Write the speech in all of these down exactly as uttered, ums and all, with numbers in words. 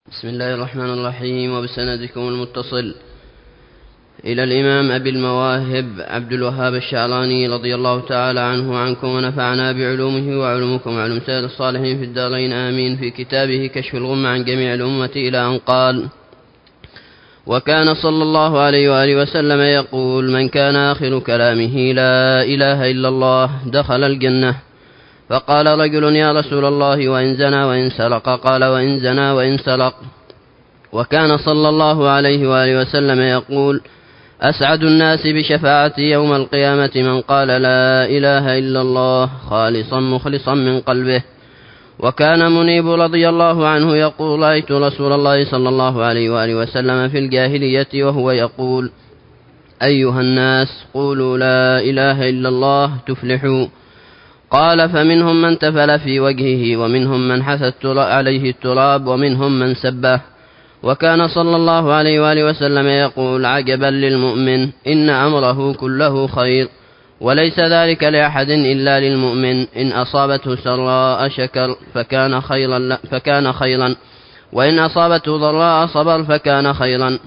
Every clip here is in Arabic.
بسم الله الرحمن الرحيم. وبسندكم المتصل إلى الإمام أبي المواهب عبد الوهاب الشعراني رضي الله تعالى عنه وعنكم ونفعنا بعلومه وعلومكم وعلوم سائر الصالحين في الدارين آمين، في كتابه كشف الغمة عن جميع الأمة إلى أن قال: وكان صلى الله عليه وآله وسلم يقول: من كان آخر كلامه لا إله إلا الله دخل الجنة. فقال رجل: يا رسول الله، وإن زنى وإن سرق؟ قال: وإن زنى وإن سرق. وكان صلى الله عليه وآله وسلم يقول: أسعد الناس بشفاعتي يوم القيامة من قال لا إله إلا الله خالصا مخلصا من قلبه. وكان منيب رضي الله عنه يقول: رأيت رسول الله صلى الله عليه وآله وسلم في الجاهلية وهو يقول: أيها الناس، قولوا لا إله إلا الله تفلحوا. قال: فمنهم من تفل في وجهه، ومنهم من حثت عليه التراب، ومنهم من سبه. وكان صلى الله عليه وآله وسلم يقول: عجبا للمؤمن، إن أمره كله خير، وليس ذلك لأحد إلا للمؤمن، إن أصابته سراء شكر فكان خيرا, فكان خيرا وإن أصابته ضراء صبر فكان خيرا.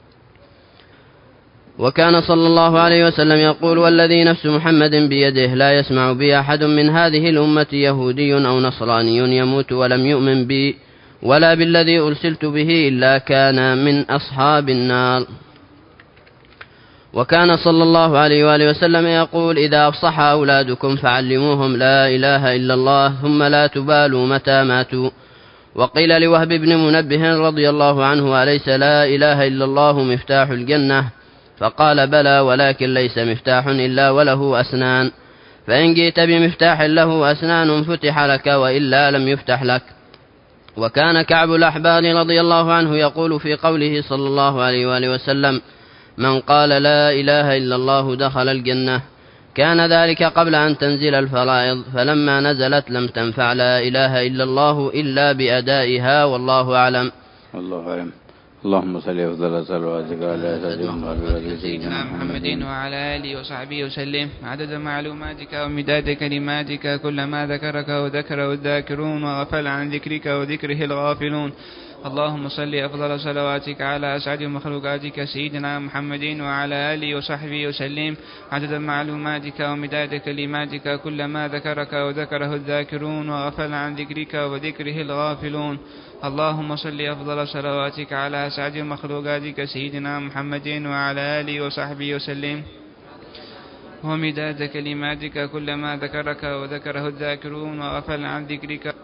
وكان صلى الله عليه وسلم يقول: والذي نفس محمد بيده لا يسمع بي أحد من هذه الأمة يهودي أو نصراني يموت ولم يؤمن بي ولا بالذي أرسلت به إلا كان من أصحاب النار. وكان صلى الله عليه وآله وسلم يقول: إذا أفصح أولادكم فعلموهم لا إله إلا الله ثم لا تبالوا متى ماتوا. وقيل لوهب بن منبه رضي الله عنه: أليس لا إله إلا الله مفتاح الجنة؟ فقال: بلى، ولكن ليس مفتاح إلا وله أسنان، فإن جئت بمفتاح له أسنان فتح لك، وإلا لم يفتح لك. وكان كعب الأحبار رضي الله عنه يقول في قوله صلى الله عليه وآله وسلم: من قال لا إله إلا الله دخل الجنة. كان ذلك قبل أن تنزل الفرائض، فلما نزلت لم تنفع لا إله إلا الله إلا بأدائها، والله أعلم. الله أعلم. اللهم صل أفضل صلواتك على سيدنا محمد وعلى آله وصحبه وسلم عدد معلوماتك ومداد كلماتك، كلما ذكرك وذكره الذاكرون وغفل عن ذكرك وذكره الغافلون. اللهم صل أفضل صلواتك على أسعد مخلوقاتك سيدنا محمد وعلى آله وصحبه وسلم عدد معلوماتك ومداد كلماتك، كلما ذكرك وذكره الذاكرون وغفل عن ذكرك وذكره الغافلون. اللهم صل أفضل صلواتك على أسعد مخلوقاتك سيدنا محمد وعلى آله وصحبه وسلم ومداد كلماتك، كلما ذكرك وذكره الذاكرون وغفل عن ذكرك.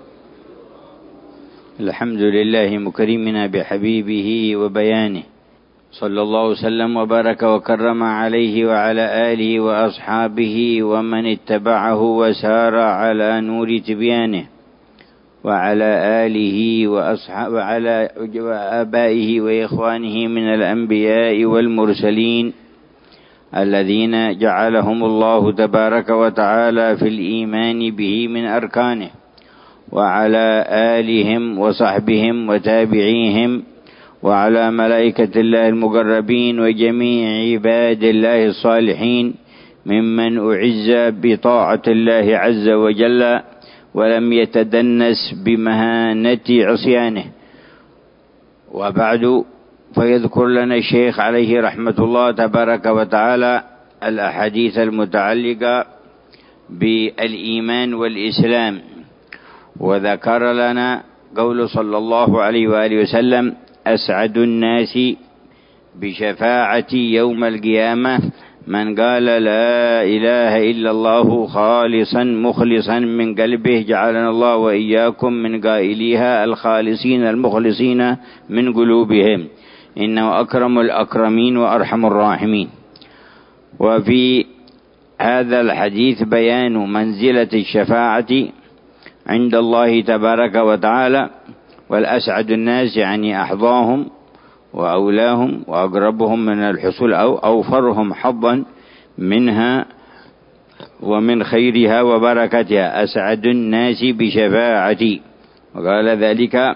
الحمد لله مكرمنا بحبيبه وبيانه، صلى الله وسلم وبارك وكرم عليه وعلى آله وأصحابه ومن اتبعه وسار على نور تبيانه، وعلى آله وأصحاب وعلى آبائه وإخوانه من الأنبياء والمرسلين الذين جعلهم الله تبارك وتعالى في الإيمان به من أركانه، وعلى آلهم وصحبهم وتابعيهم، وعلى ملائكة الله المقربين وجميع عباد الله الصالحين ممن أعز بطاعة الله عز وجل ولم يتدنس بمهانة عصيانه. وبعد، فيذكر لنا الشيخ عليه رحمة الله تبارك وتعالى الأحاديث المتعلقة بالإيمان والإسلام، وذكر لنا قول صلى الله عليه وآله وسلم: أسعد الناس بشفاعتي يوم القيامة من قال لا إله إلا الله خالصا مخلصا من قلبه، جعلنا الله وإياكم من قائليها الخالصين المخلصين من قلوبهم، إنه أكرم الأكرمين وأرحم الراحمين. وفي هذا الحديث بيان منزلة الشفاعة عند الله تبارك وتعالى، والأسعد الناس يعني أحظاهم وأولاهم وأقربهم من الحصول أو أوفرهم حظا منها ومن خيرها وبركتها، أسعد الناس بشفاعتي. وقال ذلك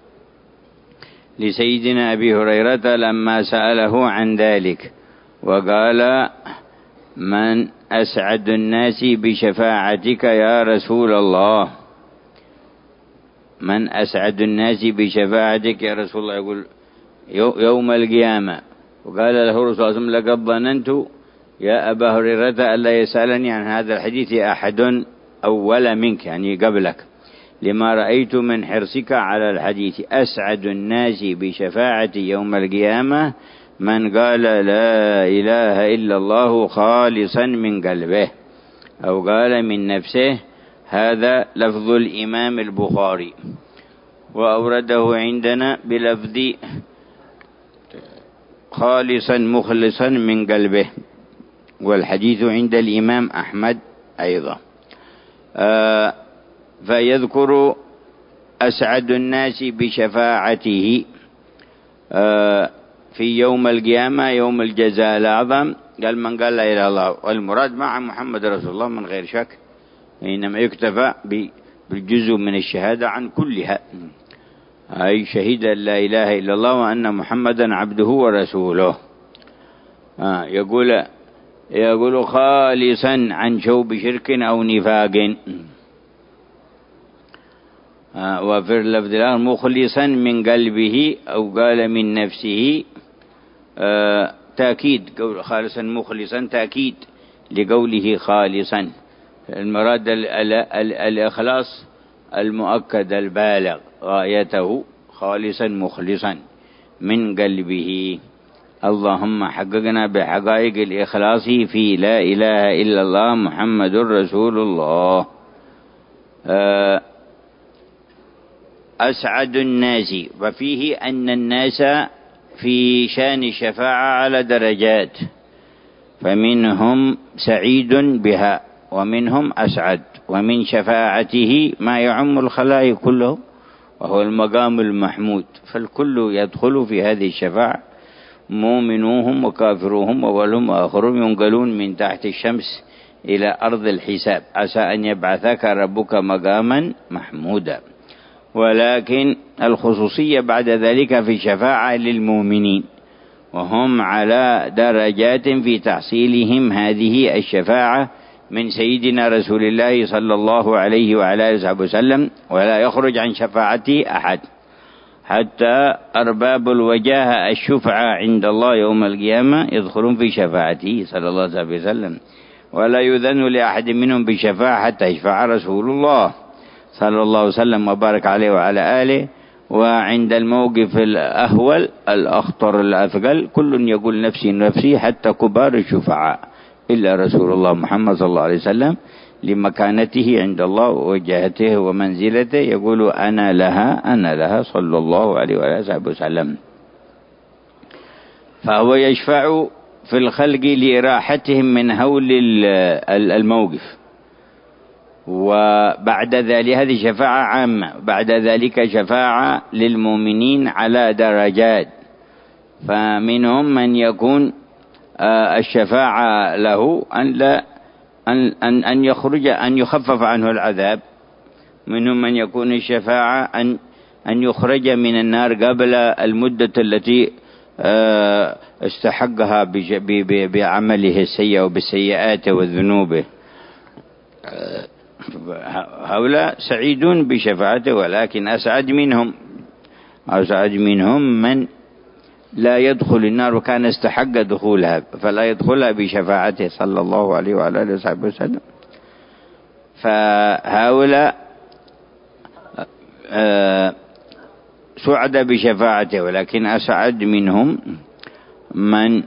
لسيدنا أبي هريرة لما سأله عن ذلك، وقال: من أسعد الناس بشفاعتك يا رسول الله؟ من أسعد الناس بشفاعتك يا رسول الله؟ يقول يوم القيامة. وقال له الرسول صلى الله عليه وسلم لقد ظننت يا أبا هريرة ألا يسألني عن هذا الحديث أحد أول منك، يعني قبلك، لما رأيت من حرصك على الحديث. أسعد الناس بشفاعتي يوم القيامة من قال لا إله إلا الله خالصا من قلبه أو قال من نفسه. هذا لفظ الإمام البخاري، وأورده عندنا بلفظ خالصا مخلصا من قلبه، والحديث عند الإمام أحمد أيضا. آه فيذكر أسعد الناس بشفاعته آه في يوم القيامة يوم الجزاء الأعظم. قال من قال لا إله إلا الله، والمراد مع محمد رسول الله من غير شك، إنما يكتفى بالجزء من الشهادة عن كلها، أي شهد لا إله إلا الله وأن محمدا عبده ورسوله. آه يقول يقول خالصا عن شوب شرك أو نفاق. آه وفي اللفظ الآخر مخلصا من قلبه أو قال من نفسه. آه تأكيد، قول خالصا مخلصا تأكيد لقوله خالصا. المراد ال ال ال الإخلاص المؤكد البالغ، غايته خالصا مخلصا من قلبه. اللهم حققنا بحقائق الإخلاص في لا إله إلا الله محمد رسول الله. أسعد الناس، وفيه أن الناس في شان الشفاعة على درجات، فمنهم سعيد بها ومنهم أسعد، ومن شفاعته ما يعم الخلائق كله وهو المقام المحمود، فالكل يدخل في هذه الشفاعة، مؤمنوهم وكافروهم وأولهم وآخرهم ينقلون من تحت الشمس إلى أرض الحساب. عسى أن يبعثك ربك مقاما محمودا. ولكن الخصوصية بعد ذلك في الشفاعة للمؤمنين، وهم على درجات في تحصيلهم هذه الشفاعة من سيدنا رسول الله صلى الله عليه وعلى آله وصحبه وسلم، ولا يخرج عن شفاعته أحد، حتى أرباب الوجاهة الشفعة عند الله يوم القيامة يدخلون في شفاعته صلى الله عليه وسلم، ولا يذن لأحد منهم بشفاعة حتى يشفع رسول الله صلى الله عليه وسلم وبارك عليه وعلى آله. وعند الموقف الأهول الأخطر الأثقل كل يقول نفسي نفسي، حتى كبار الشفعاء، إلا رسول الله محمد صلى الله عليه وسلم لمكانته عند الله ووجهته ومنزلته يقول أنا لها أنا لها صلى الله عليه وآله وسلم. فهو يشفع في الخلق لإراحتهم من هول الموقف. وبعد ذلك هذه شفاعة عامة، بعد ذلك شفاعة للمؤمنين على درجات، فمنهم من يكون الشفاعة له أن لا أن أن أن يخرج أن يخفف عنه العذاب، منهم من يكون الشفاعة أن أن يخرج من النار قبل المدة التي استحقها بعمله السيء وبالسيئات والذنوب. هؤلاء سعيدون بشفاعته، ولكن أسعد منهم أسعد منهم من لا يدخل النار وكان استحق دخولها، فلا يدخلها بشفاعته صلى الله عليه وعلى آله وصحبه وسلم. فهؤلاء سعد بشفاعته، ولكن أسعد منهم من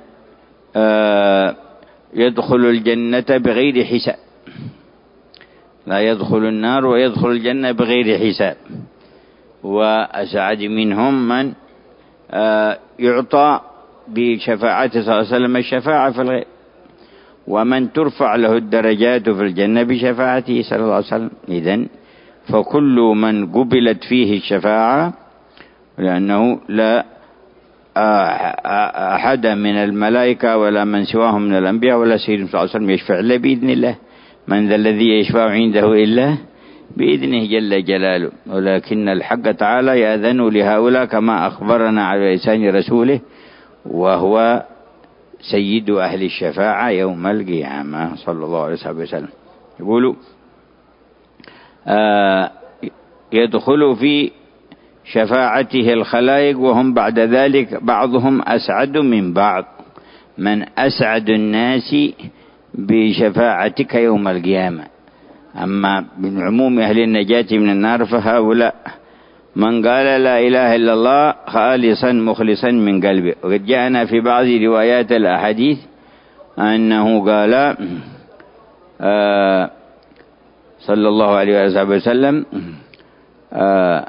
يدخل الجنة بغير حساب، لا يدخل النار ويدخل الجنة بغير حساب. وأسعد منهم من يعطى بشفاعته صلى الله عليه وسلم الشفاعة في الغيب، ومن ترفع له الدرجات في الجنة بشفاعته صلى الله عليه وسلم. إذن فكل من قبلت فيه الشفاعة، لأنه لا أحد من الملائكة ولا من سواهم من الأنبياء ولا سيدنا صلى الله عليه وسلم يشفع إلا بإذن الله، من ذا الذي يشفع عنده إلا بإذنه جل جلاله. ولكن الحق تعالى يأذن لهؤلاء كما أخبرنا على لسان رسوله، وهو سيد أهل الشفاعة يوم القيامة صلى الله عليه وسلم. يقولوا آه يدخل في شفاعته الخلائق، وهم بعد ذلك بعضهم أسعد من بعض. من أسعد الناس بشفاعتك يوم القيامة. أما من عموم أهل النجاة من النار فهؤلاء من قال لا إله إلا الله خالصا مخلصا من قلبه. وقد جاءنا في بعض روايات الأحاديث أنه قال آه صلى الله عليه وسلم آه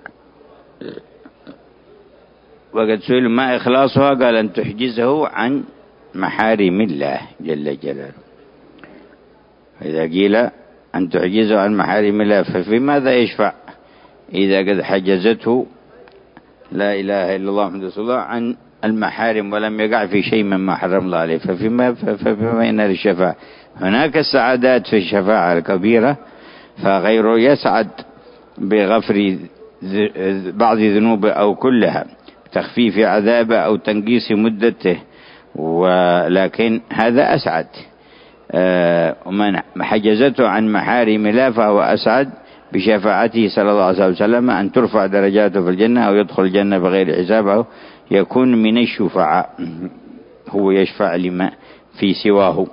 وقد سئل ما إخلاصها قال أن تحجزه عن محارم الله جل جلاله. إذا قيل أن تحجزه عن محارم الله ففي ماذا يشفع إذا قد حجزته لا إله إلا الله محمد رسول الله عن المحارم ولم يقع في شيء مما حرم الله عليه، ففيما ففيما ينال الشفاعة. هناك السعادات في الشفاعة الكبيرة، فغيره يسعد بغفر بعض ذنوبه أو كلها، تخفيف عذابه أو تنقيص مدته، ولكن هذا أسعد. ومن حجزته عن محارم الله فهو أسعد بشفاعته صلى الله عليه وسلم أن ترفع درجاته في الجنة أو يدخل الجنة بغير حساب أو يكون من الشفعاء، هو يشفع لما في سواه.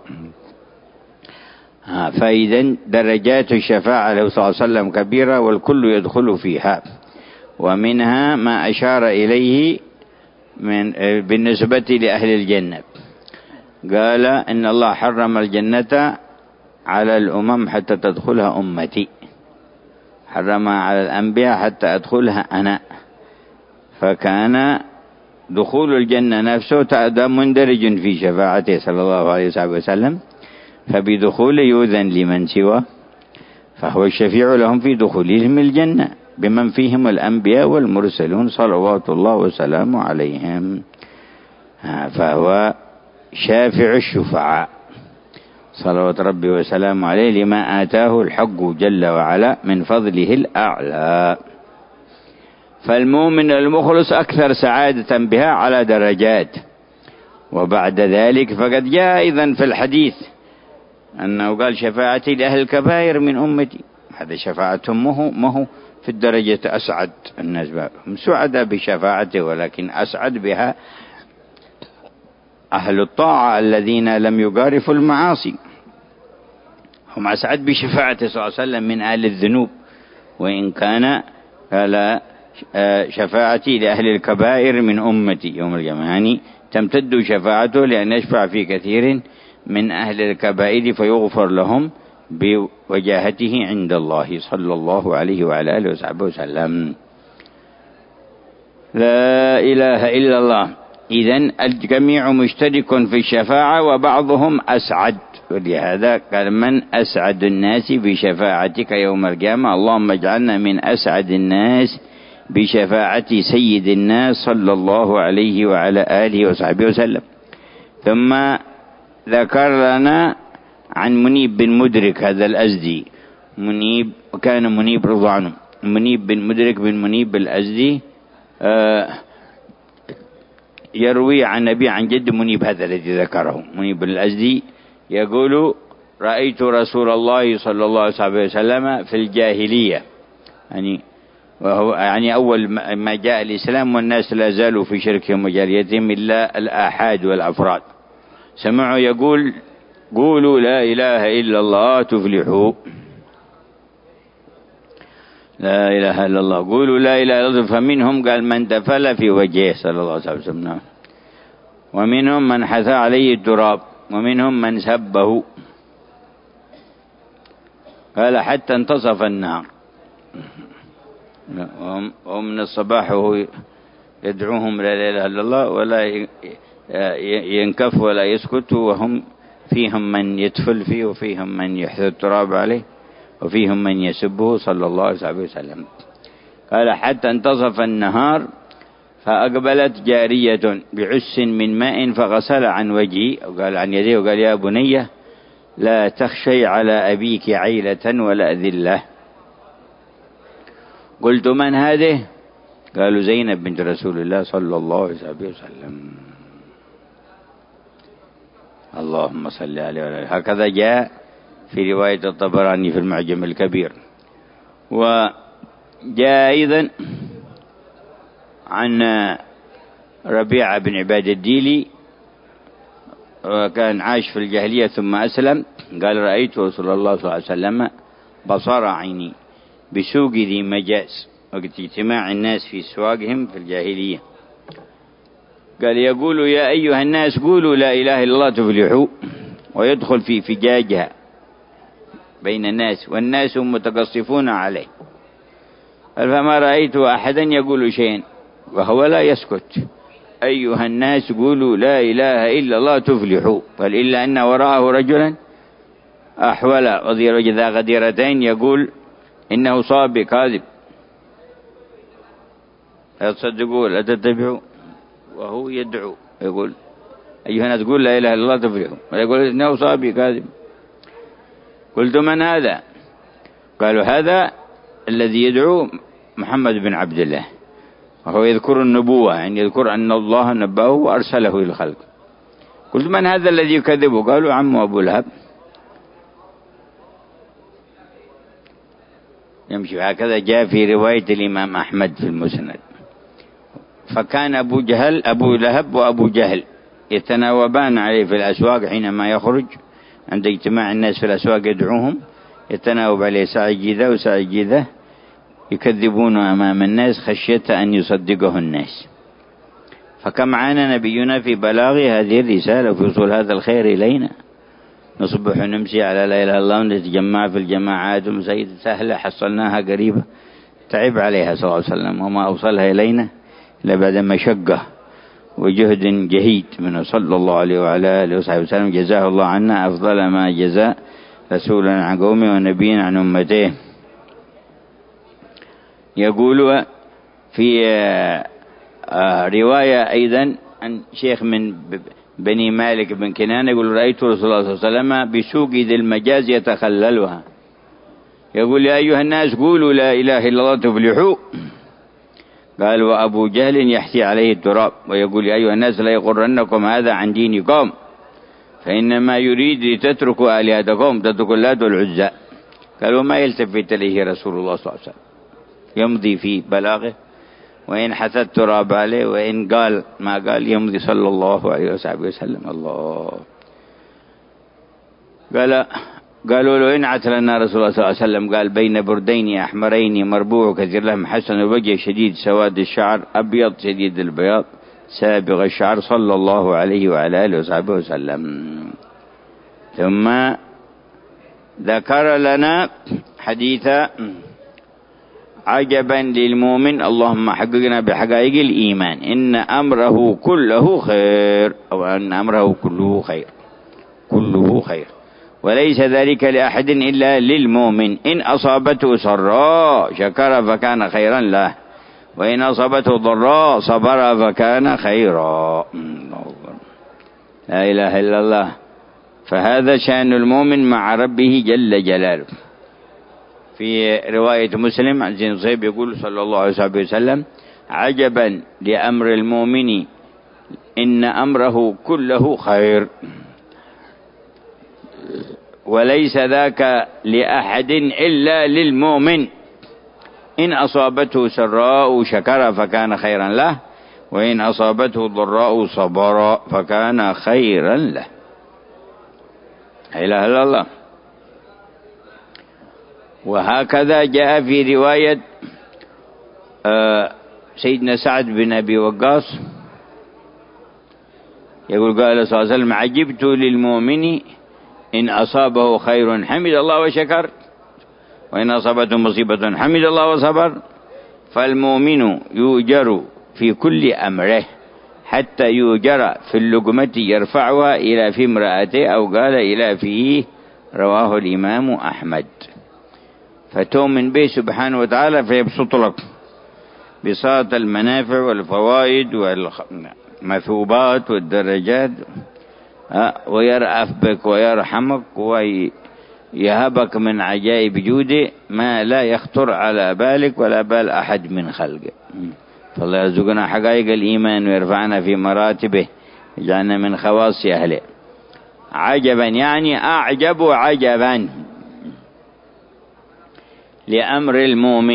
فإذا درجات الشفاعة له صلى الله عليه وسلم كبيرة والكل يدخل فيها. ومنها ما أشار إليه من بالنسبة لأهل الجنة، قال إن الله حرم الجنة على الأمم حتى تدخلها أمتي، حرمها على الأنبياء حتى أدخلها أنا. فكان دخول الجنة نفسه مندرج في شفاعته صلى الله عليه وسلم، فبدخول يؤذن لمن سوى، فهو الشفيع لهم في دخولهم الجنة بمن فيهم الأنبياء والمرسلون صلوات الله وسلامه عليهم. فهو شافع الشفعاء صلوات ربي وسلامه عليه لما آتاه الحق جل وعلا من فضله الأعلى. فالمؤمن المخلص أكثر سعادة بها على درجات. وبعد ذلك فقد جاء أيضا في الحديث أنه قال شفاعتي لأهل الكبائر من أمتي. هذا شفاعتهم مه, مه في الدرجة أسعد الناس، هم سعداء بشفاعته، ولكن أسعد بها أهل الطاعة الذين لم يقارفوا المعاصي، هم أسعد بشفاعته صلى الله عليه وسلم من أهل الذنوب. وإن كان قال شفاعتي لأهل الكبائر من أمتي يوم القيامة، يعني تمتد شفاعته لأن يشفع في كثير من أهل الكبائر فيغفر لهم بوجاهته عند الله صلى الله عليه وعلى آله وصحبه وسلم. لا إله إلا الله. إذن الجميع مشترك في الشفاعة وبعضهم أسعد، ولهذا قال من أسعد الناس بشفاعتك يوم القيامة. اللهم اجعلنا من أسعد الناس بشفاعة سيد الناس صلى الله عليه وعلى آله وصحبه وسلم. ثم ذكر لنا عن منيب بن مدرك هذا الأزدي، منيب وكان منيب رضي عنه، منيب بن مدرك بن منيب الأزدي آه يروي عن نبي عن جد منيب هذا الذي ذكره. منيب الأزدي يقول رأيت رسول الله صلى الله عليه وسلم في الجاهلية، يعني وهو يعني أول ما جاء الإسلام والناس لا زالوا في شركهم وجاهليتهم إلا الآحاد والأفراد. سمعوا يقول قولوا لا إله إلا الله تفلحوا، لا إله إلا الله، قولوا لا إله إلا الله. فمنهم قال من دفل في وجهه صلى الله عليه وسلم، ومنهم من حثى عليه التراب، ومنهم من سبه. قال حتى انتصف النهار، ومن الصباح وهو يدعوهم لا إله إلا الله ولا ينكف ولا يسكت، وهم فيهم من يتفل فيه وفيهم من يحث التراب عليه وفيهم من يسبه صلى الله عليه وسلم. قال حتى انتصف النهار فأقبلت جارية بعس من ماء فغسل عن وجهي وقال عن يديه وقال يا بني لا تخشي على أبيك عيلة ولا ذلة. قلت من هذه؟ قالوا زينب بنت رسول الله صلى الله عليه وسلم. اللهم صل عليه وسلم. هكذا جاء في رواية الطبراني في المعجم الكبير. جاء أيضا عن ربيعة بن عباد الديلي، وكان عاش في الجاهلية ثم أسلم، قال رأيت رسول الله صلى الله عليه وسلم بصر عيني بسوق ذي مجاز، وقت اجتماع الناس في سواقهم في الجاهلية، قال يقول يا أيها الناس قولوا لا إله إلا الله تفلحوا، ويدخل في فجاجها بين الناس والناس متقصفون عليه، فما رأيت أحدا يقول شيئا وهو لا يسكت. أيها الناس قولوا لا إله إلا الله تفلحوا، قال إلا أن وراءه رجلا أحول ذا غديرتين يقول إنه صابي كاذب، لا تصدقوا لا تتبعوا، وهو يدعو يقول أيها الناس قول لا إله إلا الله تفلحوا، ويقول إنه صابي كاذب. قلت من هذا؟ قالوا هذا الذي يدعو محمد بن عبد الله، وهو يذكر النبوة، يعني يذكر أن الله نبأه وأرسله إلى الخلق. قلت من هذا الذي يكذبه؟ قالوا عمه أبو لهب. يمشي هكذا. جاء في رواية الإمام أحمد في المسند، فكان أبو جهل أبو لهب وأبو جهل يتناوبان عليه في الأسواق حينما يخرج عند اجتماع الناس في الأسواق يدعوهم، يتناوب عليه سعي ذا وسعي ذا، يكذبون أمام الناس خشية أن يصدقه الناس. فكم عانى نبينا في بلاغ هذه الرسالة وفي وصول هذا الخير إلينا، نصبح نمسي على لا إله إلا الله ونتجمع في الجماعات ومساجد سهلة حصلناها قريبة، تعب عليها صلى الله عليه وسلم وما أوصلها إلينا إلا بعد مشقة وجهد جهيد منه صلى الله عليه وعلى آله وصحبه وسلم. جزاه الله عنا أفضل ما جزاء رسولا عن قومه ونبيا عن أمته. يقول في رواية أيضا عن شيخ من بني مالك بن كنان يقول رأيت رسول الله صلى الله عليه وسلم بسوق ذي المجاز يتخللها، يقول يا أيها الناس قولوا لا إله إلا الله تفلحوا، قال وأبو جهل يحثي عليه التراب ويقول يا أيها الناس لا يغرنكم هذا عن دينكم، فإنما يريد لتتركوا آلهتكم تتركوا اللات والعزى. قال وما يلتفت إليه رسول الله صلى الله عليه وسلم، يمضي في بلاغه، وإن حث التراب عليه وإن قال ما قال يمضي صلى الله عليه وسلم. الله قال قالوا له إن عتلنا رسول الله صلى الله عليه وسلم، قال بين بردين أحمرين مربوع كثير لهم حسن الوجه شديد سواد الشعر أبيض شديد البياض سابغ الشعر صلى الله عليه وعلى آله وصحبه وسلم. ثم ذكر لنا حديث عجبا للمؤمن اللهم حققنا بحقائق الإيمان إن أمره كله خير، أو أن أمره كله خير كله خير، وليس ذلك لأحد إلا للمؤمن، إن أصابته سراء شكر فكان خيرا له، وإن أصابته ضراء صبر فكان خيرا. لا إله إلا الله. فهذا شأن المؤمن مع ربه جل جلاله. في رواية مسلم عن زين صهيب يقول صلى الله عليه وسلم عجبا لأمر المؤمن إن أمره كله خير، وليس ذاك لأحد إلا للمؤمن، إن أصابته سراء شكر فكان خيرا له، وإن أصابته ضراء صبر فكان خيرا له. لا إله إلا الله. وهكذا جاء في رواية سيدنا سعد بن أبي وقاص يقول قال صلى الله عليه وسلم عجبت للمؤمن إن أصابه خير حمد الله وشكر، وإن أصابته مصيبة حمد الله وصبر، فالمؤمن يؤجر في كل أمره حتى يؤجر في اللقمة يرفعها إلى في امرأته أو قال إلى فيه. رواه الإمام أحمد. فتؤمن به سبحانه وتعالى فيبسط لك بساط المنافع والفوائد والمثوبات والدرجات، ويرأف بك ويرحمك ويهبك من عجائب جوده ما لا يخطر على بالك ولا بال أحد من خلقه. فالله يرزقنا حقائق الإيمان ويرفعنا في مراتبه، يجعلنا من خواص أهله. عجبا يعني أعجب عجبا لأمر المؤمن،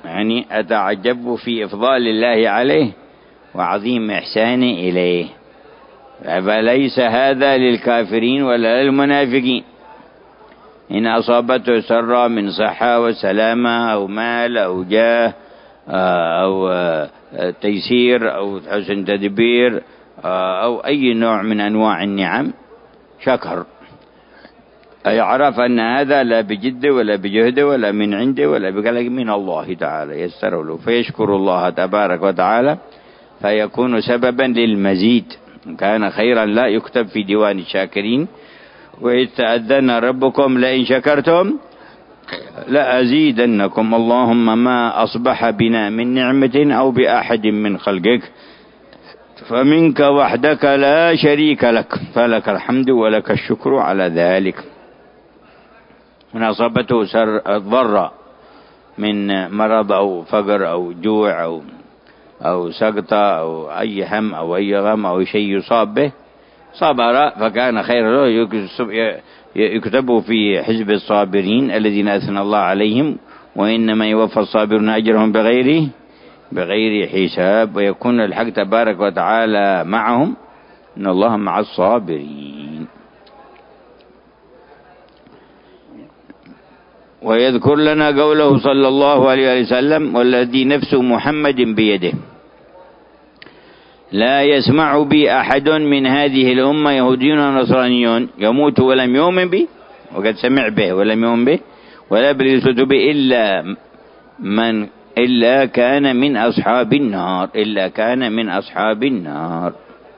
يعني أتعجب في إفضال الله عليه وعظيم إحسانه إليه. فليس هذا للكافرين ولا للمنافقين. إن أصابته سرة من صحة وسلامة أو مال أو جاه أو تيسير أو حسن تدبير أو أي نوع من أنواع النعم شكر، يعرف أن هذا لا بجد ولا بجهد ولا من عنده ولا بقلق من الله تعالى، يسر له فيشكر الله تبارك وتعالى فيكون سببا للمزيد. كان خيرا لا يكتب في ديوان الشاكرين. وإذ تأذن ربكم لئن شكرتم لأزيدنكم. اللهم ما أصبح بنا من نعمة أو بأحد من خلقك فمنك وحدك لا شريك لك، فلك الحمد ولك الشكر على ذلك. من أصابته سر ضر من مرض أو فقر أو جوع أو أو سقطة أو أي هم أو أي غم أو شيء يصاب به صبر فكان خير له، يكتب في حزب الصابرين الذين أثنى الله عليهم وإنما يوفى الصابرون أجرهم بغير بغير حساب، ويكون الحق تبارك وتعالى معهم، إن الله مع الصابرين. ويذكر لنا قوله صلى الله عليه وسلم: والذي نفس محمد بيده لا يسمع بي أحد من هذه الأمة يهوديون ونصرانيون يموت ولم يؤمن بي، وقد سمع به ولم يؤمن به، ولا برسلت به إلا من إلا كان من أصحاب النار إلا كان من أصحاب النار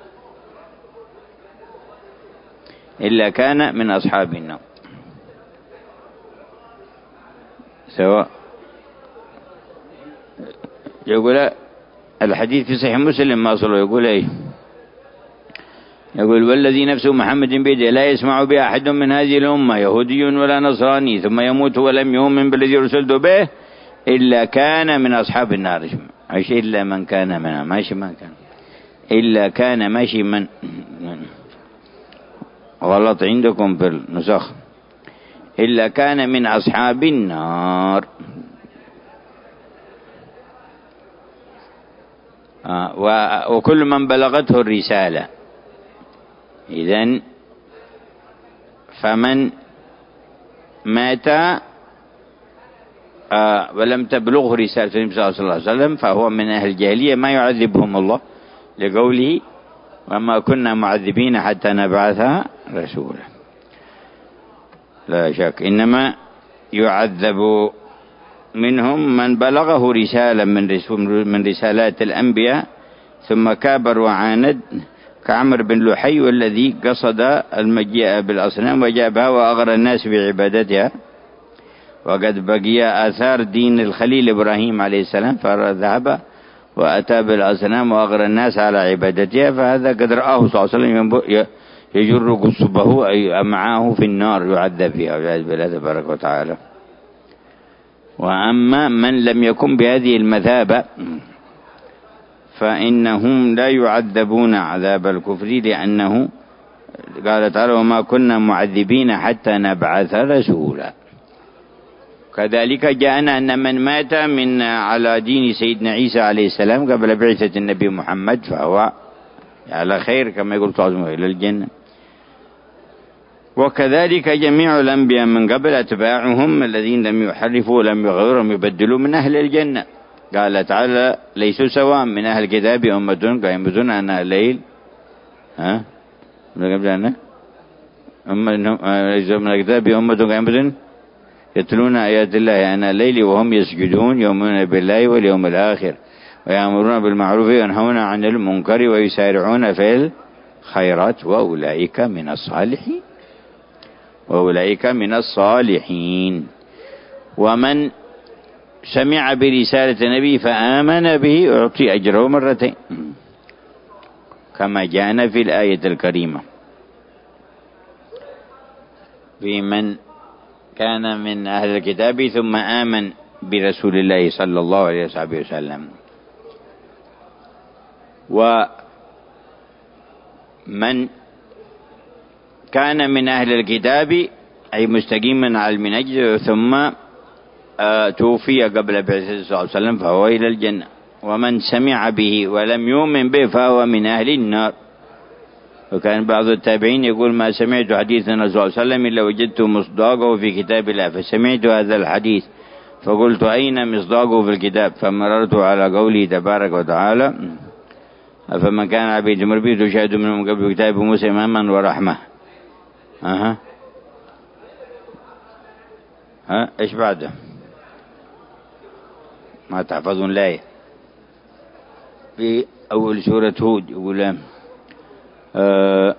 إلا كان من أصحاب النار. سواء يقول الحديث في صحيح مسلم ما صلوا يقول ايه؟ يقول: والذي نفس محمد بيده لا يسمع بأحد من هذه الأمة يهودي ولا نصراني ثم يموت ولم يؤمن بالذي رسلت به إلا كان من أصحاب النار. مش إلا من كان منها، ماشي ما كان إلا كان، ماشي من غلط عندكم في النسخ، إلا كان من أصحاب النار. آه وكل من بلغته الرسالة. إذن فمن مات آه ولم تبلغه رسالة النبي صلى الله عليه وسلم فهو من أهل الجاهلية ما يعذبهم الله، لقوله: وما كنا معذبين حتى نبعث رسولا. لا شك إنما يعذب منهم من بلغه رسالة من رسالات الأنبياء ثم كابر وعاند، كعمر بن لحي والذي قصد المجيء بالأصنام وجابها وأغرى الناس بعبادتها، وقد بقي آثار دين الخليل إبراهيم عليه السلام فذهب وأتى بالأصنام وأغرى الناس على عبادتها، فهذا قد رآه صلى الله عليه وسلم يجر قصبه أي معاه في النار يعذب فيها والعياذ بالله تبارك وتعالى. وأما من لم يكن بهذه المثابة فإنهم لا يعذبون عذاب الكفر، لأنه قال تعالى: وما كنا معذبين حتى نبعث رسولا. كذلك جاءنا أن من مات من على دين سيدنا عيسى عليه السلام قبل بعثة النبي محمد فهو على خير كما يقول تعظمه إلى الجنة. وكذلك جميع الأنبياء من قبل أتباعهم الذين لم يحرفوا ولم يغيروا لم يبدلوا من أهل الجنة. قال تعالى: ليسوا سواء من أهل الكتاب أمة قائمون آناء الليل ها من قبل أنا ليسوا من الكتاب أمة قائمون يتلون آيات الله آناء الليل وهم يسجدون يؤمنون بالله واليوم الآخر ويأمرون بالمعروف وينهون عن المنكر ويسارعون في الخيرات وأولئك من الصالحين وأولئك من الصالحين. ومن سمع برسالة النبي فآمن به أعطي أجره مرتين كما جاءنا في الآية الكريمة في من كان من أهل الكتاب ثم آمن برسول الله صلى الله عليه وسلم. ومن كان من أهل الكتاب أي مستقيما على المنهج ثم توفي قبل بعثة صلى الله عليه وسلم فهو إلى الجنة، ومن سمع به ولم يؤمن به فهو من أهل النار. وكان بعض التابعين يقول ما سمعت حديث النبي صلى الله عليه وسلم إلا وجدت مصداقه في كتاب الله، فسمعت هذا الحديث فقلت أين مصداقه في الكتاب؟ فمررت على قوله تبارك وتعالى فمن كان عبيد مربي تشاهد منهم قبل كتاب موسى إماما ورحمة. أها ها إيش بعده؟ ما تحفظون الآية في أول سورة هود يقول آه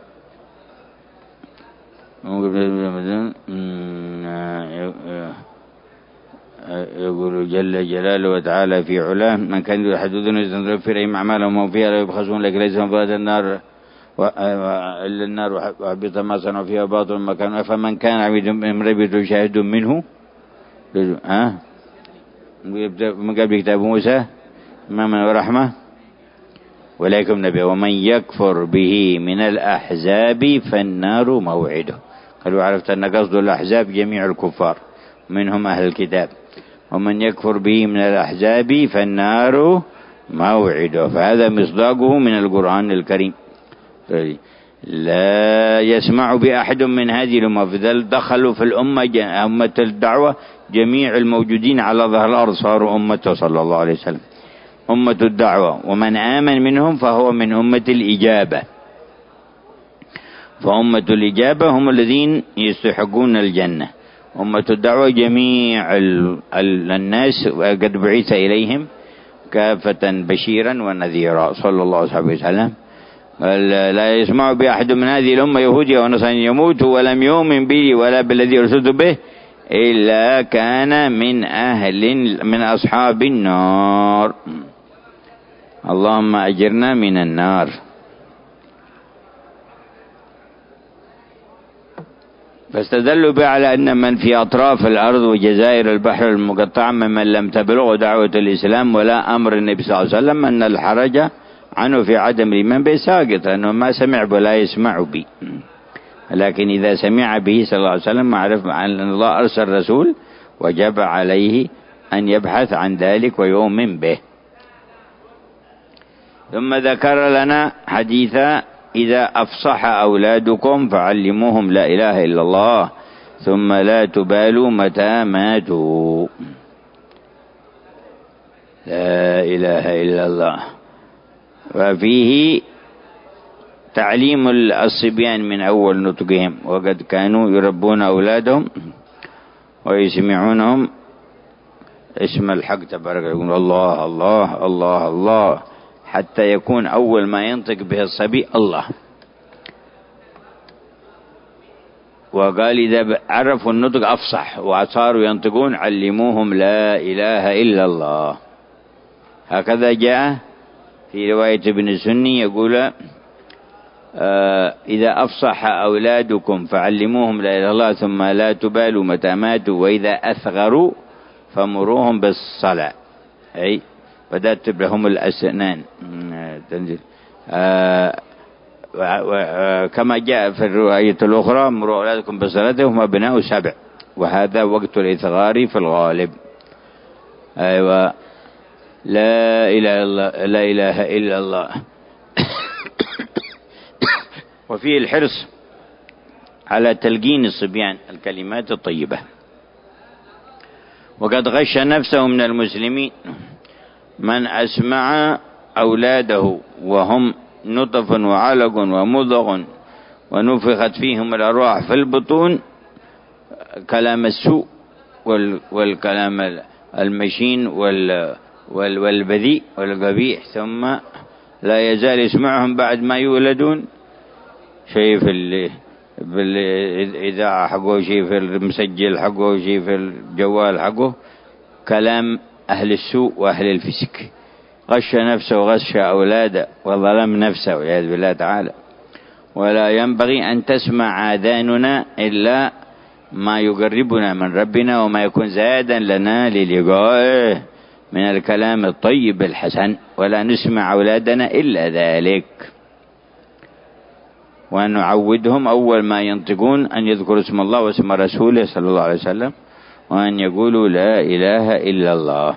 يقول جل جلاله وتعالى في علاه من كان يريد حدودنا يستنظر في رحم أعمالهم وهم فيها لا يبخسون لك ليس من فوات النار إلا النار وحبط ما صنعوا فيها باطل ما كانوا. فمن كان عبيد من ربي شاهد منه ها من قبل كتاب موسى إماما ورحمة وليكم نبي ومن يكفر به من الأحزاب فالنار موعده. قالوا عرفت أن قصد الأحزاب جميع الكفار منهم أهل الكتاب، ومن يكفر به من الأحزاب فالنار موعده. فهذا مصداقه من القرآن الكريم. لا يسمع بأحد من هذه الأمة، فذل دخلوا في الأمة أمة الدعوة جميع الموجودين على ظهر الأرض صاروا أمته صلى الله عليه وسلم أمة الدعوة، ومن آمن منهم فهو من أمة الإجابة. فأمة الإجابة هم الذين يستحقون الجنة. أمة الدعوة جميع الناس قد بعث إليهم كافة بشيرا ونذيرا صلى الله عليه وسلم. لا يسمع بأحد من هذه الأمة يهودي ونصراني يموت ولم يؤمن به ولا بالذي أرسلت به إلا كان من أهل من أصحاب النار. اللهم أجرنا من النار. فاستدلوا به على أن من في أطراف الأرض وجزائر البحر المقطعة ممن لم تبلغ دعوة الإسلام ولا أمر النبي صلى الله عليه وسلم أن الحرج عنه في عدم الإيمان به ساقط، لأنه ما سمع ولا يسمع به. لكن إذا سمع به صلى الله عليه وسلم عرف أن الله أرسل رسول وجب عليه أن يبحث عن ذلك ويؤمن به. ثم ذكر لنا حديثا إذا أفصح أولادكم فعلموهم لا إله إلا الله ثم لا تبالوا متى ماتوا. لا إله إلا الله. وفيه تعليم الصبيان من أول نطقهم، وقد كانوا يربون أولادهم ويسمعونهم اسم الحق تبارك يقول الله الله الله الله حتى يكون أول ما ينطق به الصبي الله. وقال إذا عرفوا النطق أفصح وصاروا ينطقون علموهم لا إله إلا الله. هكذا جاء في رواية ابن السني يقول آه إذا أفصح أولادكم فعلموهم لا إله إلا الله ثم لا تبالوا متى ماتوا وإذا أثغروا فمروهم بالصلاة، أي فترتب لهم الأسنان تنزل. آه كما جاء في الرواية الأخرى مروا أولادكم بالصلاة هم أبناء سبع، وهذا وقت الإثغار في الغالب. أيوة لا إله إلا الله لا إله إلا الله. وفيه الحرص على تلقين الصبيان الكلمات الطيبة. وقد غش نفسه من المسلمين من أسمع أولاده وهم نطف وعلق ومضغ ونفخت فيهم الأرواح في البطون كلام السوء والكلام المشين والبذيء والقبيح، ثم لا يزال يسمعهم بعد ما يولدون، شيء في الإذاعة حقه، شيء في المسجل حقه، شيء في الجوال حقه، كلام أهل السوء وأهل الفسق. غش نفسه وغش أولاده وظلم نفسه والعياذ بالله تعالى. ولا ينبغي أن تسمع آذاننا إلا ما يقربنا من ربنا وما يكون زادا لنا للقائه من الكلام الطيب الحسن، ولا نسمع أولادنا إلا ذلك. وأن نعودهم أول ما ينطقون أن يذكروا اسم الله واسم رسوله صلى الله عليه وسلم، وأن يقولوا لا إله إلا الله.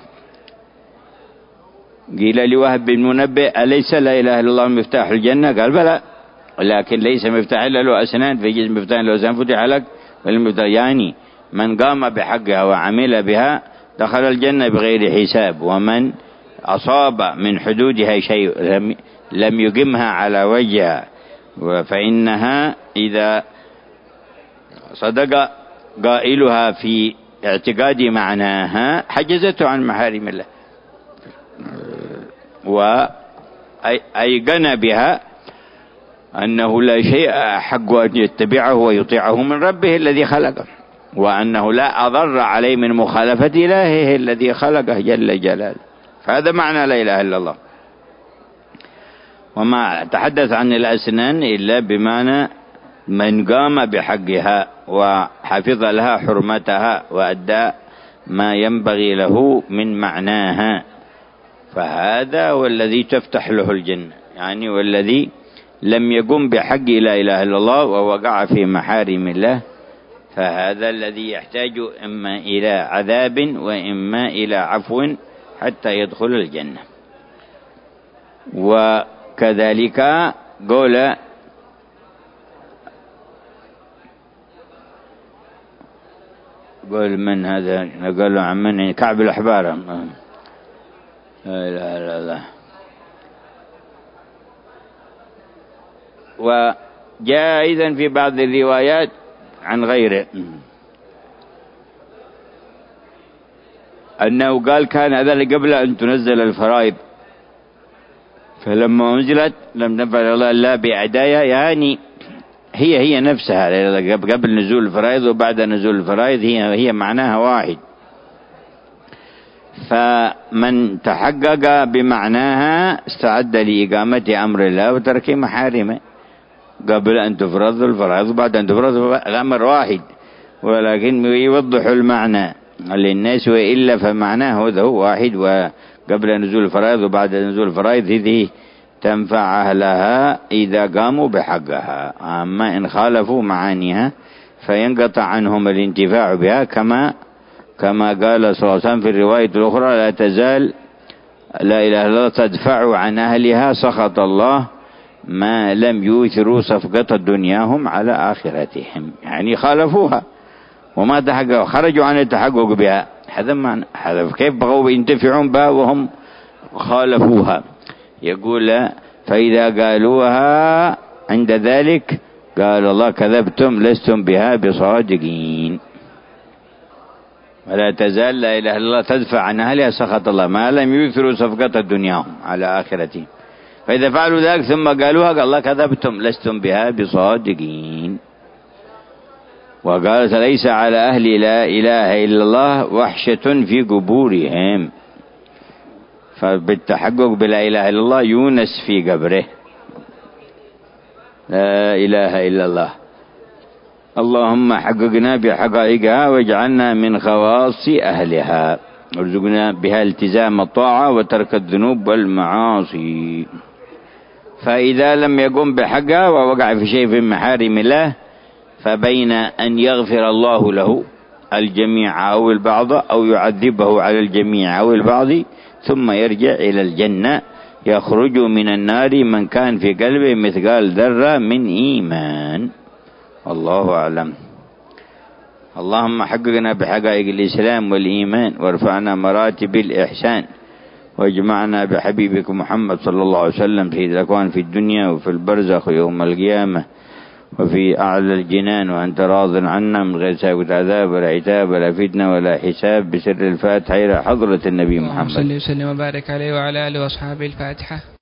قيل لوهب بن منبه أليس لا إله إلا الله مفتاح الجنة؟ قال بلى، لكن ليس مفتاح إلا له أسنان، في جزء مفتاح له أسنان فتح لك. يعني من قام بحقها وعمل بها دخل الجنة بغير حساب، ومن أصاب من حدودها شيء لم يقمها على وجهها فإنها إذا صدق قائلها في اعتقاد معناها حجزته عن محارم الله، وأيقن بها أنه لا شيء أحق أن يتبعه ويطيعه من ربه الذي خلقه، وأنه لا أضر عليه من مخالفة إلهه الذي خلقه جل جلاله. فهذا معنى لا إله إلا الله. وما تحدث عن الأسنان إلا بمعنى من قام بحقها وحفظ لها حرمتها وأدى ما ينبغي له من معناها، فهذا هو الذي تفتح له الجنة. يعني والذي لم يقم بحق لا إله إلا الله ووقع في محارم الله، فهذا الذي يحتاج إما إلى عذاب وإما إلى عفو حتى يدخل الجنة. وكذلك قول قول من هذا؟ قالوا عن من؟ كعب الأحبار. لا إله إلا الله. وجاء أيضا في بعض الروايات عن غيره أنه قال كان ذلك قبل أن تنزل الفرائض، فلما أنزلت لم نفعل الله إلا بأدايا، يعني هي هي نفسها قبل نزول الفرائض وبعد نزول الفرائض هي هي معناها واحد. فمن تحقق بمعناها استعد لإقامة أمر الله وترك محارمه قبل أن تفرض الفرائض وبعد أن تفرض الأمر واحد، ولكن يوضح المعنى للناس، وإلا فمعناه هذا هو واحد. وقبل نزول الفرائض وبعد نزول الفرائض هذه تنفع أهلها إذا قاموا بحقها، أما إن خالفوا معانيها فينقطع عنهم الانتفاع بها، كما كما قال صلى الله عليه وسلم في الرواية الأخرى لا تزال لا إله إلا الله تدفع عن أهلها سخط الله ما لم يؤثروا صفقة دنياهم على آخرتهم. يعني خالفوها وما تحققوا، خرجوا عن التحقق بها. هذا معنى هذا كيف بغوا ينتفعون بها وهم خالفوها؟ يقول فإذا قالوها عند ذلك قال الله كذبتم لستم بها بصادقين. ولا تزال لا إله إلا الله تدفع عن أهلها سخط الله ما لم يؤثروا صفقة دنياهم على آخرتهم، فإذا فعلوا ذلك ثم قالوها قال الله كذبتم لستم بها بصادقين. وقالت ليس على أهل لا إله إلا الله وحشة في قبورهم، فبالتحقق بلا إله إلا الله يونس في قبره. لا إله إلا الله. اللهم حققنا بحقائقها واجعلنا من خواص أهلها، وارزقنا بها التزام الطاعة وترك الذنوب والمعاصي. فإذا لم يقم بحقها ووقع في شيء من محارم الله، فبين أن يغفر الله له الجميع أو البعض أو يعذبه على الجميع أو البعض ثم يرجع إلى الجنة، يخرج من النار من كان في قلبه مثقال ذرة من إيمان. الله أعلم. اللهم حققنا بحقائق الإسلام والإيمان، وارفعنا مراتب الإحسان، واجمعنا بحبيبك محمد صلى الله عليه وسلم في الأكوان في الدنيا وفي البرزخ يوم القيامة وفي أعلى الجنان، وأنت راض عنا من غير سابق عذاب ولا عتاب ولا فتنة ولا حساب، بسر الفاتحة إلى حضرة النبي محمد صلى الله عليه وسلم وبارك عليه وعلى آله وأصحابه. الفاتحة.